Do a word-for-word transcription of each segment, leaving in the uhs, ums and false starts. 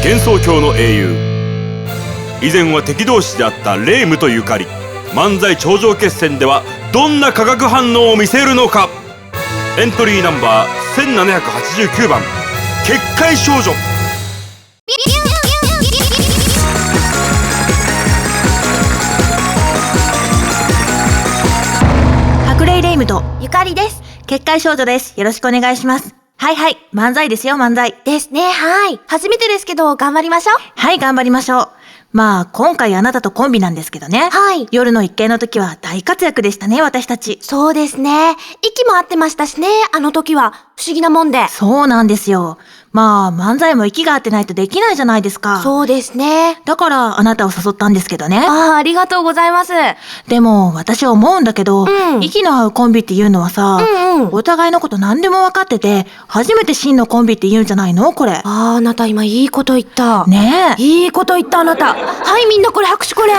幻想郷の英雄。以前は敵同士であった霊夢とゆかり、漫才頂上決戦ではどんな化学反応を見せるのか。エントリーナンバーせんななひゃくはちじゅうきゅうばん、結界少女。 白霊霊夢とゆかりです。 結界少女です。よろしくお願いします。はいはい、漫才ですよ、漫才ですね。はい、初めてですけど頑張りましょう。 はい、頑張りましょう。まあ今回あなたとコンビなんですけどね。 はい。 夜の一見の時は大活躍でしたね、私たち。 そうですね。息も合ってましたしね、あの時は。不思議なもんで。 そうなんですよ。まあ漫才も息が合ってないとできないじゃないですか。 そうですね。 だからあなたを誘ったんですけどね。 ああ、ありがとうございます。 でも私は思うんだけど、 うん、 息の合うコンビっていうのはさ、 うんうん、 お互いのこと何でも分かってて初めて真のコンビって言うんじゃないのこれ。 ああ、あなた今いいこと言った。 ねえ。 いいこと言ったあなた。はい、みんなこれ拍手これ。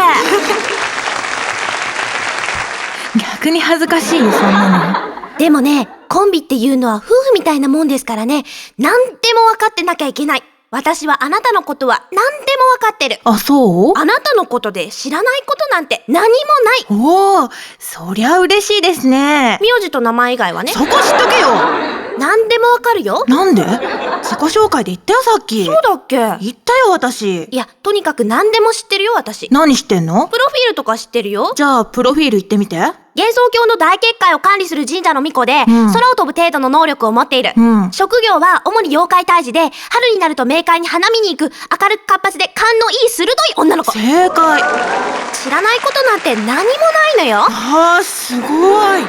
逆に恥ずかしいよ、そんなの。 でもね、コンビっていうのは夫婦みたいなもんですからね。何でも分かってなきゃいけない。私はあなたのことは何でも分かってる。 あ、そう？ あなたのことで知らないことなんて何もない。 おー、そりゃ嬉しいですね。 名字と名前以外はね。 そこ知っとけよ。 何でも分かるよ。 なんで？自己紹介で言ったよ、さっき。 そうだっけ？ 言ったよ、私。 いや、とにかく何でも知ってるよ、私。 何知ってんの？ プロフィールとか知ってるよ。 じゃあ、プロフィール言ってみて。 幻想郷の大結界を管理する神社の巫女で、 うん、 空を飛ぶ程度の能力を持っている。 うん、 職業は主に妖怪退治で、春になると冥界に花見に行く、明るく活発で勘のいい鋭い女の子。 正解。 知らないことなんて何もないのよ。 あー、すごい。へー。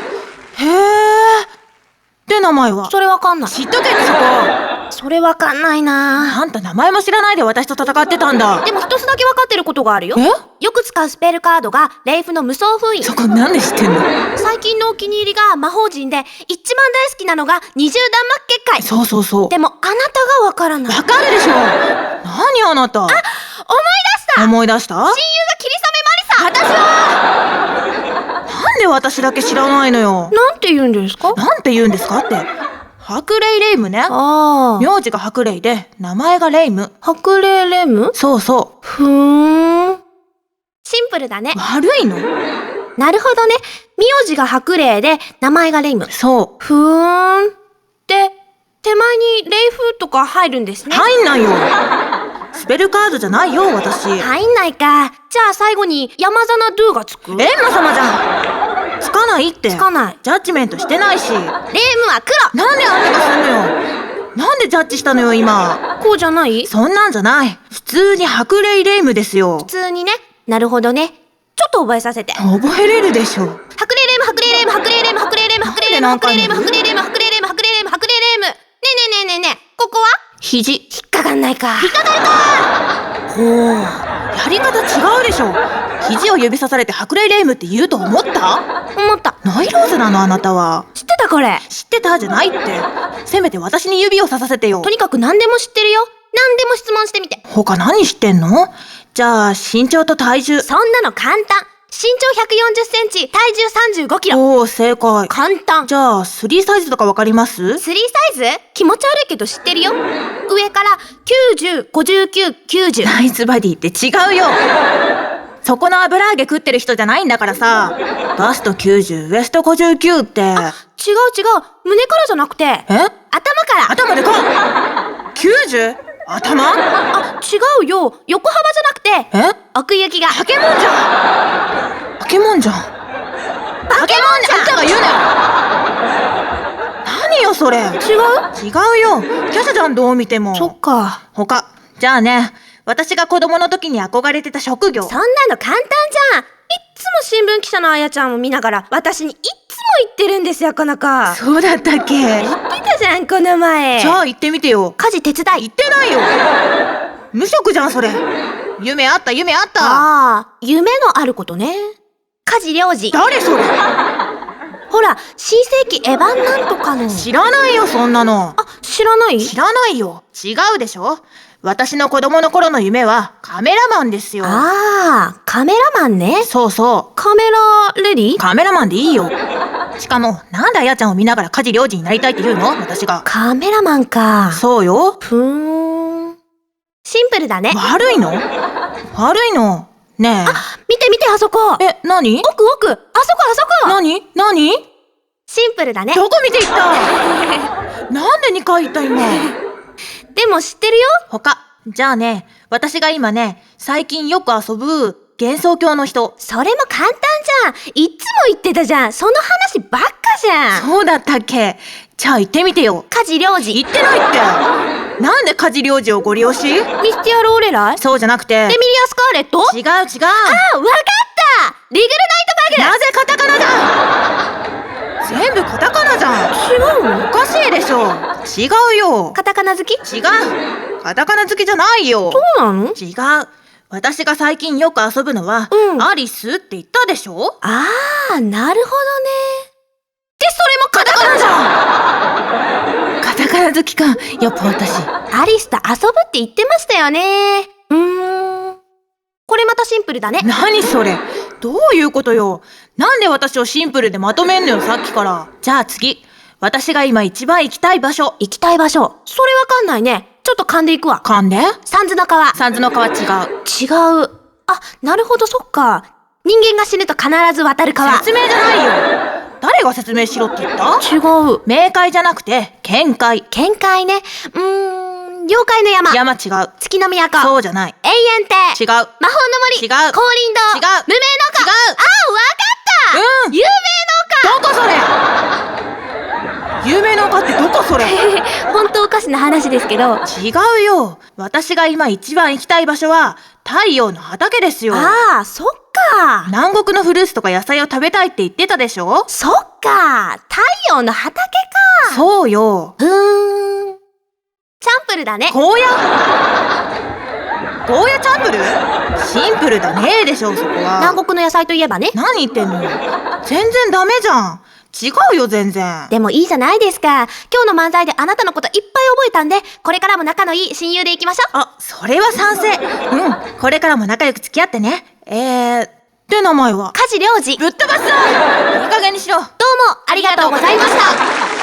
で、名前は？ それわかんない。 知っとけってそこ。 それわかんないな。 あんた名前も知らないで私と戦ってたんだ。 でも一つだけわかってることがあるよ。 え？ よく使うスペルカードがレイフの無双封印。 そこなんで知ってんの？ 最近のお気に入りが魔法陣で一番大好きなのが二重弾幕結界。 そうそうそう。 でもあなたがわからない。 わかるでしょ。何あなた。あ、思い出した思い出した親友が霧雨マリサ。私はなんで私だけ知らないのよ。 なんて言うんですか？ なんて言うんですかって。白霊霊夢ね。 ああ。 名字が白霊で、名前が霊夢。 白霊霊夢？ そうそう。 ふーん。シンプルだね。 悪いの？ なるほどね。名字が白霊で、名前が霊夢。 そう。 ふーん。で、手前に霊風とか入るんですね。 入んないよ。スペルカードじゃないよ、私。 入んないか。じゃあ最後に山ザナドゥがつく？ エンマ様じゃん。つかないって。 つかない。 ジャッジメントしてないし。 霊夢は黒。 なんであんたがすんのよ。なんでジャッジしたのよ、今。 こうじゃない？ そんなんじゃない。普通に白霊霊夢ですよ。 普通にね。なるほどね。ちょっと覚えさせて。 覚えれるでしょ。 白霊霊夢、白霊霊夢、白霊霊夢、白霊霊夢、白霊霊夢、白霊霊夢、白霊霊夢、白霊霊夢、白霊霊夢、白霊霊夢。ねえねえねえねえねえ、ここは？ 肘。 引っかかんないか。 引っかかるか。ほう。やり方違うでしょ。肘を指さされて白霊霊夢って言うと思った？ 思った。 ノイローゼなのあなたは。 知ってたこれ？ 知ってたじゃないって。せめて私に指をささせてよ。 とにかく何でも知ってるよ。何でも質問してみて。 他何知ってんの？じゃあ身長と体重。 そんなの簡単。身長ひゃくよんじゅっセンチ、体重さんじゅうごキロ。 おー、正解。 簡単。 じゃあスリーサイズとかわかります？ スリーサイズ？気持ち悪いけど知ってるよ。上からきゅうじゅう、ごじゅうきゅう、きゅうじゅう。 ナイスバディって違うよ。そこの油揚げ食ってる人じゃないんだからさ。バストきゅうじゅう、ウエストごじゅうきゅうって。 あ、違う違う。胸からじゃなくて。 え？ 頭から。 頭でかっ !きゅうじゅう？ 頭？ あ、違うよ。横幅じゃなくて。 え？ 奥行きが。 バケモンじゃん。バケモンじゃん。 バケモンじゃん。 あんたが言うなよ。何よそれ。 違う？ 違うよ。キャシャじゃん、どう見ても。 そっか。 他。じゃあね。私が子供の時に憧れてた職業。 そんなの簡単じゃん。いっつも新聞記者のあやちゃんを見ながら私にいっつも言ってるんですよ、この子。 そうだったっけ？ 言ってたじゃん、この前。 じゃあ言ってみてよ。 家事手伝い。 言ってないよ。無職じゃん、それ。夢あった、夢あった。 ああ、夢のあることね。家事領事。 誰それ？ ほら、新世紀エヴァンなんとかの。 知らないよ、そんなの。 あ、知らない？ 知らないよ。違うでしょ？私の子供の頃の夢はカメラマンですよ。 ああ、カメラマンね。 そうそう。 カメラレディ？ カメラマンでいいよ。しかも、なんであやちゃんを見ながら家事領事になりたいって言うの？私が。 カメラマンか。 そうよ。 ふーん。 シンプルだね。 悪いの悪いのね見て見て、あそこ。 え。え、何奥奥。あそこあそこ。 何何シンプルだね。 どこ見ていったなんでにかい行った今。 でも知ってるよ。 他。じゃあね、私が今ね、最近よく遊ぶ幻想郷の人。 それも簡単じゃん。いっつも言ってたじゃん。その話ばっかじゃん。 そうだったっけ。じゃあ行ってみてよ。 家事領事。 行ってないって。なんで家事領事をご利用しミスティアローレライ。 そうじゃなくて。 エミリア・スカーレット。 違う違う。 あ、わかったリグルナイトバグ。 なぜカタカナだ全部カタカナじゃん。 違うの？ おかしいでしょ。違うよ。 カタカナ好き？ 違う。カタカナ好きじゃないよ。 そうなの？ 違う。私が最近よく遊ぶのは、 うんアリスって言ったでしょ。 あー、なるほどね。 で、それもカタカナじゃんカタカナ好きか。やっぱ私。 アリスと遊ぶって言ってましたよね。うーん。これまたシンプルだね。 何それ。どういうことよ。なんで私をシンプルでまとめんのよ、さっきから。じゃあ次。私が今一番行きたい場所。 行きたい場所。それわかんないね。ちょっと噛んでいくわ。 噛んで。 サンズの川。 サンズの川違う。 違う。あ、なるほど、そっか。人間が死ぬと必ず渡る川。 説明じゃないよ。誰が説明しろって言った？ 違う。 冥界じゃなくて、見解。 見解ね。うーん、妖怪の山。 山違う。 月の都。 そうじゃない。 永遠亭。 違う。 魔法の森。 違う。 降臨堂。 違う。 無名の花。 違う。 あ、わかった。 うん。 有名どこそれ有名な丘ってどこそれの丘。本当おかしな話ですけど。 違うよ。私が今一番行きたい場所は、太陽の畑ですよ。 ああ、そっか。 南国のフルーツとか野菜を食べたいって言ってたでしょ。 そっか。太陽の畑か。 そうよ。 うーん。チャンプルだね。 ゴーヤゴーヤチャンプルシンプルだねえでしょ、そこは。 南国の野菜といえばね。 何言ってんのよ。全然ダメじゃん。違うよ、全然。 でもいいじゃないですか。今日の漫才であなたのこといっぱい覚えたんで、これからも仲のいい親友でいきましょう。 あ、それは賛成。うん。これからも仲良く付き合ってね。えー、で名前は家事領事。 ぶっ飛ばすぞいい加減にしろ。 どうもありがとうございました。